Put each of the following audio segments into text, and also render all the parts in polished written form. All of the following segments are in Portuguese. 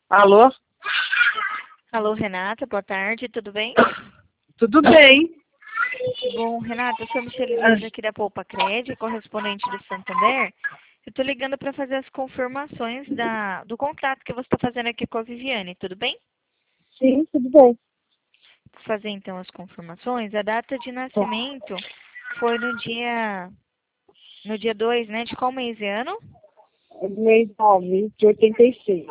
Alô? Alô, Renata, boa tarde, tudo bem? Tudo bem? Bom, Renata, eu sou Michele aqui da Poupa Cred, correspondente do Santander. Eu estou ligando para fazer as confirmações do contrato que você está fazendo aqui com a Viviane, tudo bem? Sim, tudo bem. Vou fazer então as confirmações. A data de nascimento foi no dia 2, né? De qual mês e ano? Mês 9 de 86.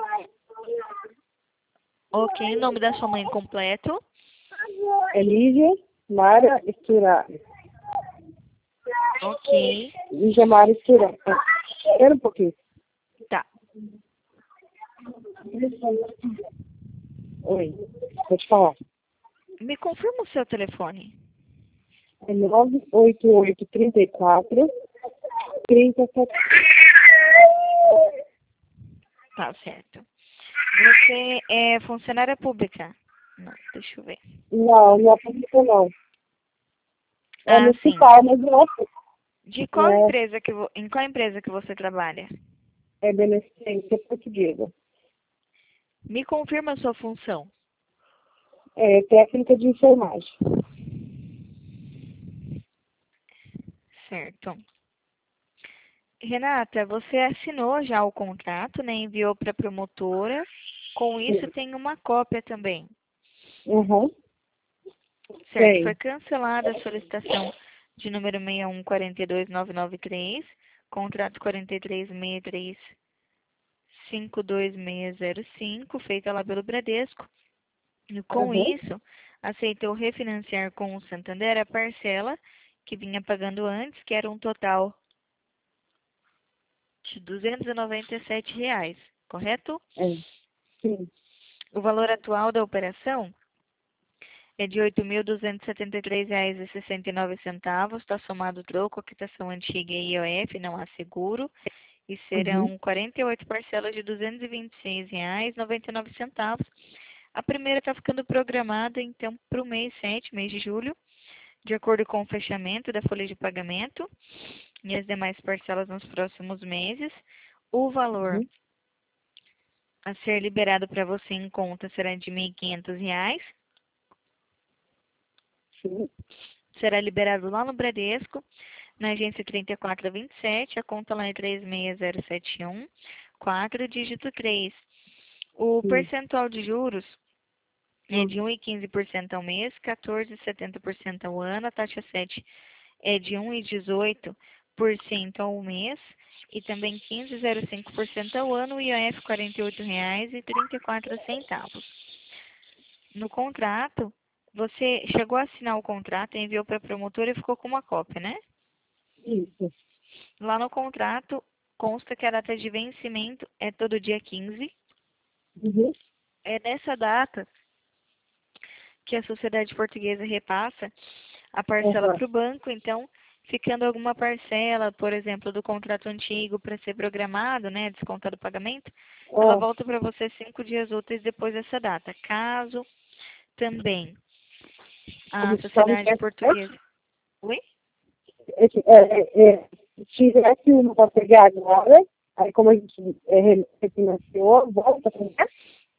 Ok, o nome da sua mãe completo. Elígia Mara Esturá. Ok, Elígia Mara Esturá. Espera um pouquinho. tá. Oi, vou te falar. Me confirma o seu telefone. É 98834 37. Tá certo. Você é funcionária pública? Não, deixa eu ver. Não é público não. É Ah, sim. municipal, mas não De qual é, empresa em qual empresa que você trabalha? é beneficência portuguesa. Me confirma a sua função. É técnica de enfermagem. Certo. Renata, você assinou já o contrato, né? Enviou para a promotora. Com isso, Sim. tem uma cópia também. Uhum. Certo. Foi Tem. cancelada a solicitação de número 6142993, contrato 4363526605, feita lá pelo Bradesco. E com Uhum. isso, aceitou refinanciar com o Santander a parcela que vinha pagando antes, que era um total de R$ 297, correto? É. Sim. O valor atual da operação é de R$ 8.273,69, está somado troco, quitação antiga e IOF, não há seguro, e Uhum. serão 48 parcelas de R$ 226,99. A primeira está ficando programada, então, para o mês 7, mês de julho, de acordo com o fechamento da folha de pagamento e as demais parcelas nos próximos meses. O valor Uhum. a ser liberado para você em conta será de R$ 1.500. Sim. Será liberado lá no Bradesco, na agência 3427, a conta lá é 36071, 4, dígito 3. O Sim. percentual de juros é Uhum. de 1,15% ao mês, 14,70% ao ano, a taxa 7 é de 1,18% ao mês e também 15,05% ao ano, o IOF R$ 48,34. No contrato, você chegou a assinar o contrato, enviou para a promotora e ficou com uma cópia, né? Isso. Lá no contrato consta que a data de vencimento é todo dia 15. Uhum. É nessa data que a sociedade portuguesa repassa a parcela Uhum. para o banco, então, ficando alguma parcela, por exemplo, do contrato antigo para ser programado, né, descontado o pagamento, ela Ah, volta para você 5 dias úteis depois dessa data. Caso também a como só me sociedade portuguesa... Oi? se tivesse uma para pegar agora, aí como a gente refinanciou, volta para cá?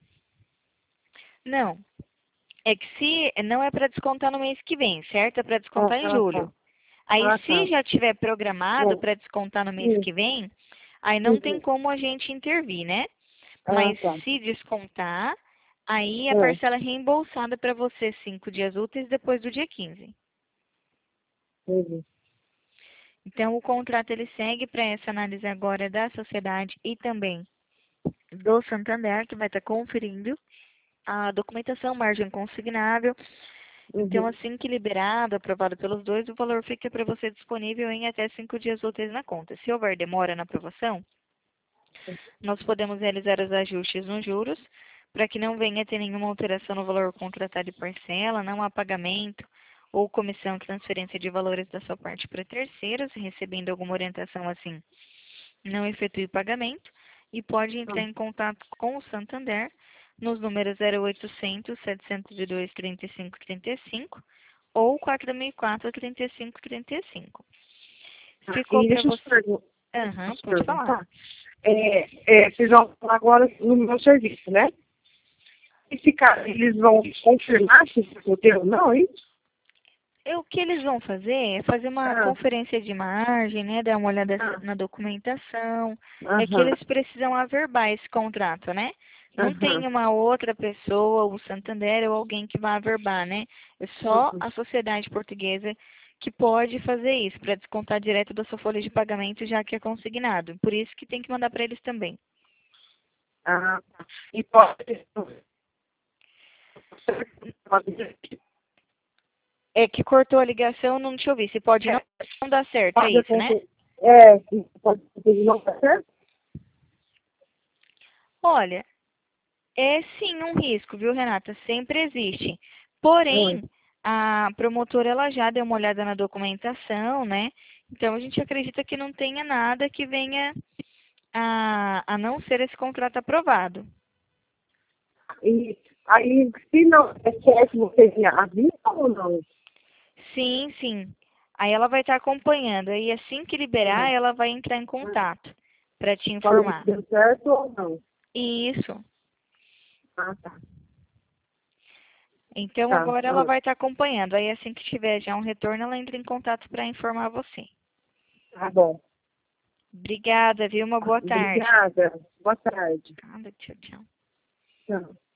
Não. É que se não é para descontar no mês que vem, certo? É para Ah, descontar em ah, tá. julho. Aí, Ah, se tá. já tiver programado Ah, para descontar no mês sim. que vem, aí não tem Uhum. como a gente intervir, né? Ah, Mas tá. se descontar, aí a Ah, parcela é reembolsada para você 5 dias úteis depois do dia 15. entendi. Então, o contrato ele segue para essa análise agora da sociedade e também do Santander, que vai estar conferindo a documentação, margem consignável. Então, Uhum. assim que liberado, aprovado pelos dois, o valor fica para você disponível em até 5 dias úteis na conta. Se houver demora na aprovação, nós podemos realizar os ajustes nos juros para que não venha a ter nenhuma alteração no valor contratado e parcela, não há pagamento ou comissão de transferência de valores da sua parte para terceiros, recebendo alguma orientação assim, não efetue o pagamento e pode entrar Ah, em contato com o Santander nos números 0800 702 3535 ou 4004 3535. tá. Ficou E para deixa eu te você. deixa Aham, eu te pode falar. perguntar. Vocês vão falar agora no meu serviço, né? Esse cara, eles vão confirmar se você é solteiro ou não, hein? O que eles vão fazer é fazer uma conferência de imagem, né? Dar uma olhada na documentação. É que eles precisam averbar esse contrato, né? Não tem uma outra pessoa, o Santander ou alguém que vai averbar, né? É só a sociedade portuguesa que pode fazer isso, para descontar direto da sua folha de pagamento, já que é consignado. Por isso que tem que mandar para eles também. Ah, tá. E pode... É que cortou a ligação, não te ouvi. Você pode não dar certo, é isso, né? Pode não dar certo? Olha, é sim um risco, viu, Renata? Sempre existe. Porém, a promotora ela já deu uma olhada na documentação, né? Então a gente acredita que não tenha nada que venha a não ser esse contrato aprovado. E aí, se não é certo, você me avisa ou não? Sim, sim. Aí ela vai estar acompanhando. Aí assim que liberar, ela vai entrar em contato para te Falando informar. se deu certo ou não? Isso. Ah, tá. Então Tá, agora ela vai estar acompanhando. Aí assim que tiver já um retorno, ela entra em contato para informar você. tá bom. Obrigada, viu? Uma boa tarde. Obrigada. Boa tarde. Nada, tchau, tchau. Tchau.